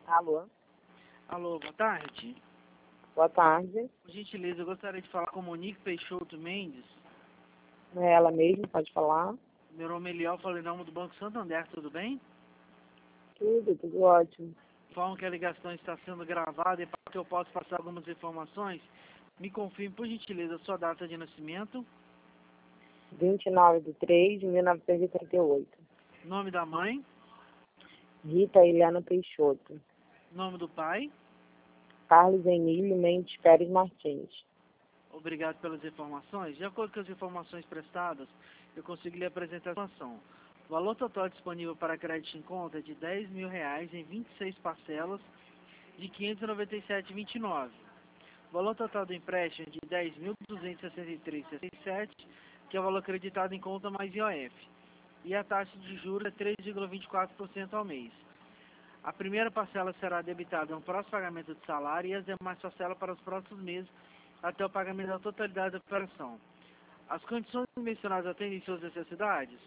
Alô, Alô, boa tarde. boa tarde. Por gentileza, eu gostaria de falar com Monique Peixoto Mendes. É ela mesma, pode falar? Meu nome é Eliel, falei em nome do Banco Santander, tudo bem? Tudo ótimo. Informo que a ligação está sendo gravada e para que eu possa passar algumas informações, me confirme, por gentileza, a sua data de nascimento, 29/3/1938. nome da mãe, Rita Eliana Peixoto. nome do pai. Carlos Emílio Mendes Pérez Martins. Obrigado pelas informações. De acordo com as informações prestadas, eu consegui lhe apresentar a informação. O valor total disponível para crédito em conta é de R$ 10.000 em 26 parcelas de R$ 597,29. O valor total do empréstimo é de R$ 10.263,67, que é o valor acreditado em conta mais IOF. E a taxa de juros é 3,24% ao mês. A primeira parcela será debitada no próximo pagamento de salário e as demais parcelas para os próximos meses até o pagamento da totalidade da operação. As condições mencionadas atendem suas necessidades?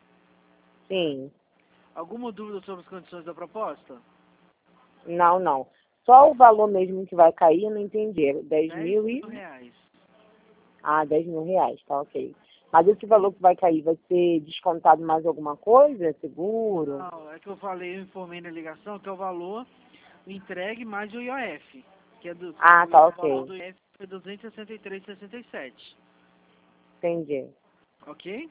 Sim. Alguma dúvida sobre as condições da proposta? Não. Só o valor mesmo que vai cair, eu não entendi. 10 R$ mil e... 10.000. Ah, R$ 10.000, tá ok. Mas esse valor que vai cair, vai ser descontado mais alguma coisa? Seguro? Não, é que eu falei, eu informei na ligação que é o valor entregue mais o IOF, que é do Ah, tá o valor ok. do IOF é 263,67, Entendi. ok?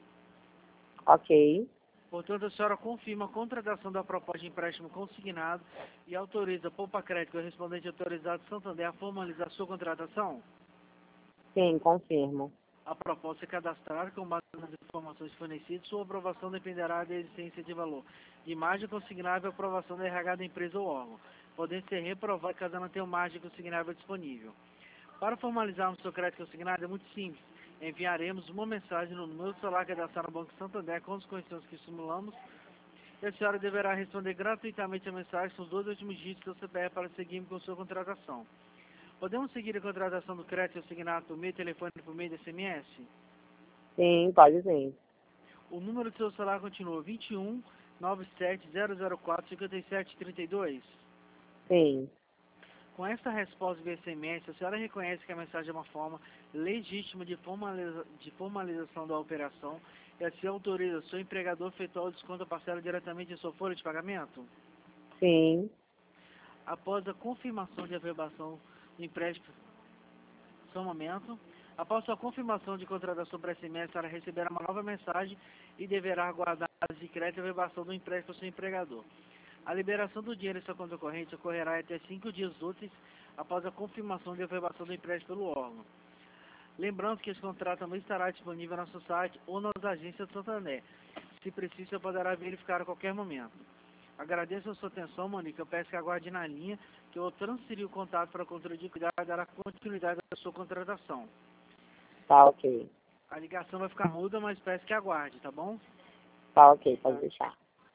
Ok. Portanto, a senhora confirma a contratação da proposta de empréstimo consignado e autoriza a Poupa Crédito correspondente autorizado Santander a formalizar sua contratação? Sim, confirmo. A proposta é cadastrada com base nas informações fornecidas. Sua aprovação dependerá da existência de valor de margem consignável e aprovação da RH da empresa ou órgão, podendo ser reprovado caso não tenha margem consignável disponível. Para formalizarmos seu crédito consignado é muito simples. Enviaremos uma mensagem no número do celular cadastrado no Banco Santander com as condições que simulamos e a senhora deverá responder gratuitamente a mensagem com os 2 últimos dígitos do CPF para seguirmos com sua contratação. Podemos seguir a contratação do crédito consignado por meio de telefone e por meio de SMS? Sim, pode sim. O número do seu celular continua 21 97 004 57 32. Sim. Com esta resposta via SMS, a senhora reconhece que a mensagem é uma forma legítima de formalização da operação e assim autoriza seu empregador a efetuar o desconto da parcela diretamente em sua folha de pagamento? Sim. Após a confirmação de averbação do empréstimo, só um momento. Após sua confirmação de contratação por SMS, a senhora receberá uma nova mensagem e deverá aguardar de crédito a averbação do empréstimo ao seu empregador. A liberação do dinheiro em sua conta corrente ocorrerá até 5 dias úteis após a confirmação de averbação do empréstimo pelo órgão. Lembrando que esse contrato também estará disponível no nosso site ou nas agências do Santander. Se preciso, você poderá verificar a qualquer momento. Agradeço a sua atenção, Monique. Eu peço que aguarde na linha, que eu vou transferir o contato para a controle de cuidado e dar continuidade à sua contratação. Tá ok. A ligação vai ficar muda, mas peço que aguarde, tá bom? Tá ok, pode deixar.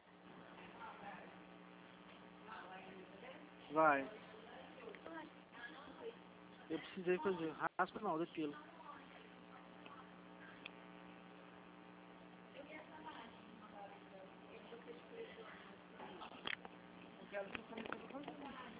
Vai. Eu precisei fazer. Raspa não, depilo. Eu quero que você comece a fazer.